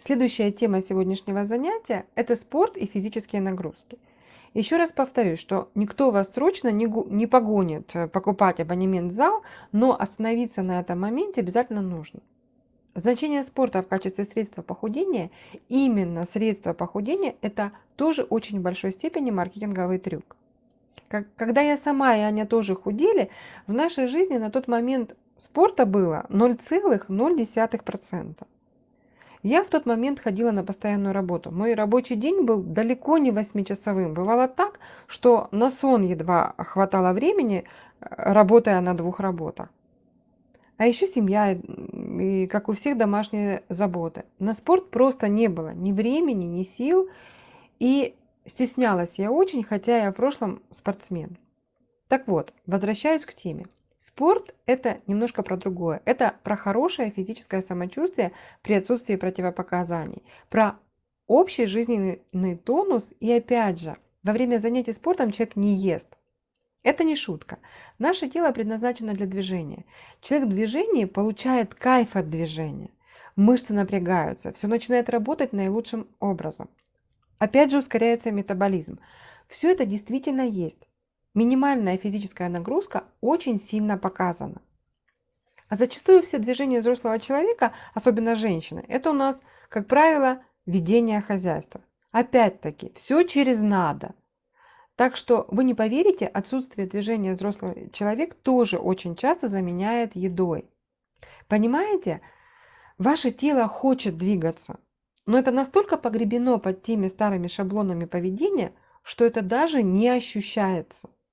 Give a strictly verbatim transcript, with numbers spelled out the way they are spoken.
Следующая тема сегодняшнего занятия – это спорт и физические нагрузки. Еще раз повторюсь, что никто вас срочно не, гу- не погонит э, покупать абонемент в зал, но остановиться на этом моменте обязательно нужно. Значение спорта в качестве средства похудения, именно средство похудения, это тоже очень в большой степени маркетинговый трюк. Как- Когда я сама и Аня тоже худели, в нашей жизни на тот момент спорта было ноль целых ноль десятых процента. Я в тот момент ходила на постоянную работу. Мой рабочий день был далеко не восьмичасовым. Бывало так, что на сон едва хватало времени, э, работая на двух работах. А еще семья, м, и, как у всех, домашние заботы. На спорт просто не было ни времени, ни сил. И стеснялась я очень, хотя я в прошлом спортсмен. Так вот, возвращаюсь к теме. Спорт – это немножко про другое. Это про хорошее физическое самочувствие при отсутствии противопоказаний, про общий жизненный тонус и, опять же, во время занятий спортом человек не ест. Это не шутка. Наше тело предназначено для движения. Человек в движении получает кайф от движения. Мышцы напрягаются, все начинает работать наилучшим образом. Опять же ускоряется метаболизм. Все это действительно есть. Минимальная физическая нагрузка очень сильно показана. А зачастую все движения взрослого человека, особенно женщины, это у нас, как правило, ведение хозяйства. Опять-таки, все через надо. Так что вы не поверите, отсутствие движения взрослый человек тоже очень часто заменяет едой. Понимаете, ваше тело хочет двигаться, но это настолько погребено под теми старыми шаблонами поведения, что это даже не ощущается.